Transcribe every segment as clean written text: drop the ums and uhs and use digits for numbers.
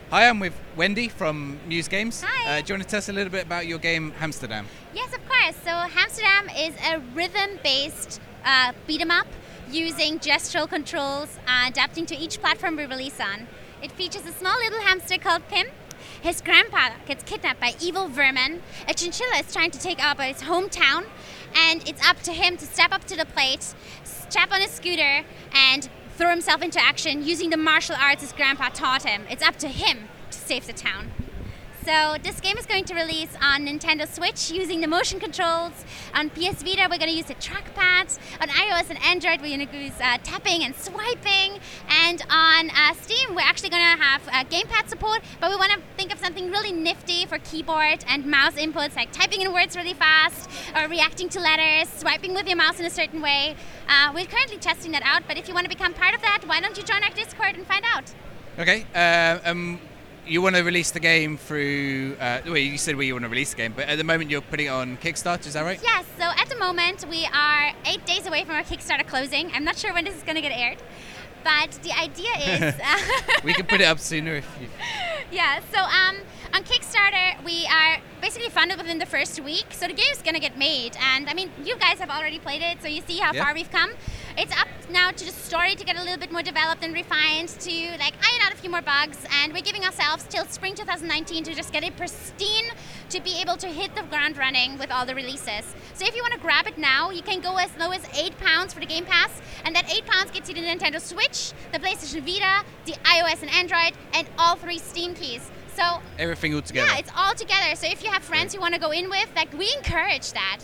Hi, I'm with Wendy from Muse Games. Hi. Do you want to tell us a little bit about your game, Hamsterdam? Yes, of course. So Hamsterdam is a rhythm-based beat 'em up using gestural controls, adapting to each platform we release on. It features a small little hamster called Pim. His grandpa gets kidnapped by evil vermin. A chinchilla is trying to take over his hometown, and it's up to him to step up to the plate, strap on his scooter, and throw himself into action using the martial arts his grandpa taught him. It's up to him to save the town. So this game is going to release on Nintendo Switch using the motion controls. On PS Vita, we're going to use the trackpad. On iOS and Android, we're going to use tapping and swiping. And on Steam, we're actually going to have gamepad support, but we want to think of something really nifty for keyboard and mouse inputs, like typing in words really fast, or reacting to letters, swiping with your mouse in a certain way. We're currently testing that out, but if you want to become part of that, why don't you join our Discord and find out? Okay. You want to release the game through. Well, you said where you want to release the game, but at the moment you're putting it on Kickstarter. Is that right? Yes. So at the moment we are 8 days away from our Kickstarter closing. I'm not sure when this is going to get aired, but the idea is We can put it up sooner if you. Yeah. So on Kickstarter we are basically funded within the first week. So the game's going to get made, and I mean you guys have already played it, so you see how far we've come. It's up now to the story to get a little bit more developed and refined, to like iron out a few more bugs, and we're giving ourselves till spring 2019 to just get it pristine, to be able to hit the ground running with all the releases. So if you want to grab it now, you can go as low as £8 for the Game Pass, and that £8 gets you the Nintendo Switch, the PlayStation Vita, the iOS and Android, and all 3 Steam keys. So Everything all together. yeah, it's all together. So if you have friends you want to go in with, like we encourage that.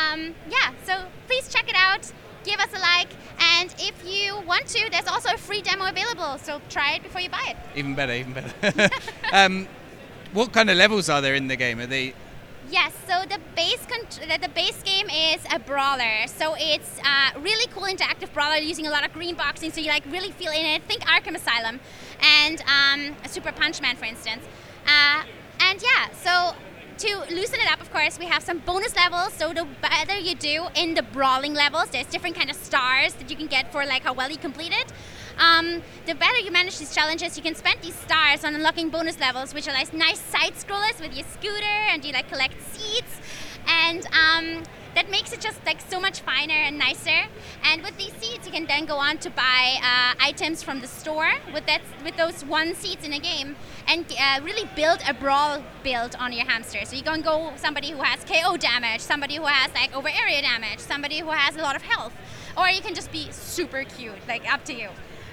So please check it out. Give us a like, and if you want to, there's also a free demo available, so try it before you buy it. Even better, even better. What kind of levels are there in the game? Are they? Yes, so the base game is a brawler, so it's a really cool interactive brawler using a lot of green boxing, so you like really feel in it. Think Arkham Asylum and a Super Punch Man, for instance. So to loosen it up, of course, we have some bonus levels. So the better you do in the brawling levels, there's different kind of stars that you can get for like how well you complete it. The better you manage these challenges, you can spend these stars on unlocking bonus levels, which are like nice side scrollers with your scooter, and you like collect seeds, and that makes it just like so much finer and nicer. And with these seeds, you can then go on to buy items from the store with those 1 seeds in a game, and really build a brawl build on your hamster. So you can go somebody who has KO damage, somebody who has like over area damage, somebody who has a lot of health, or you can just be super cute, like up to you.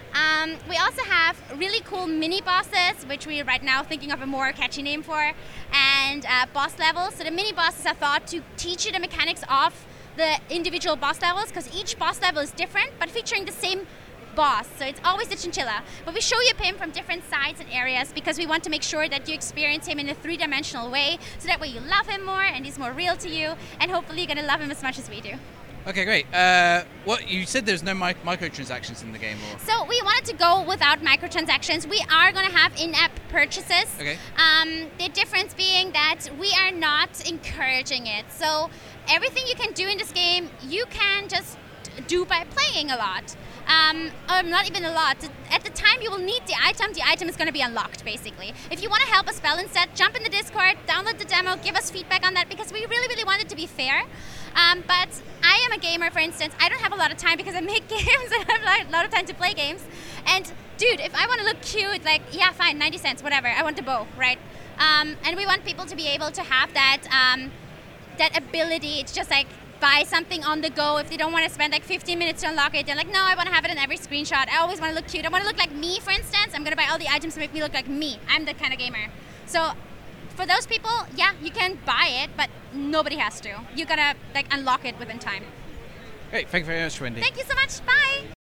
We also have really cool mini bosses, which we are right now thinking of a more catchy name for, and boss levels. So the mini bosses are thought to teach you the mechanics of the individual boss levels, because each boss level is different, but featuring the same boss. So it's always the chinchilla. But we show you Pim from different sides and areas because we want to make sure that you experience him in a 3-dimensional way, so that way you love him more and he's more real to you, and hopefully you're going to love him as much as we do. Okay, great. What you said there's no microtransactions in the game, or? So we wanted to go without microtransactions. We are going to have in-app purchases. Okay. The difference being that we are not encouraging it. So everything you can do in this game, you can just do by playing a lot. Or not even a lot. At the time you will need the item is going to be unlocked, basically. If you want to help us spell instead, jump in the Discord, download the demo, give us feedback on that, because we really, really want it to be fair. But I am a gamer, for instance. I don't have a lot of time because I make games and I have a lot of time to play games. And dude, if I want to look cute, like, yeah, fine, 90 cents, whatever. I want the bow, right? And we want people to be able to have that that ability. It's just like buy something on the go. If they don't want to spend like 15 minutes to unlock it, they're like, no, I want to have it in every screenshot. I always want to look cute. I want to look like me, for instance. I'm going to buy all the items to make me look like me. I'm the kind of gamer. So for those people, yeah, you can buy it, but nobody has to. You got to like unlock it within time. Great, thank you very much, Wendy. Thank you so much. Bye.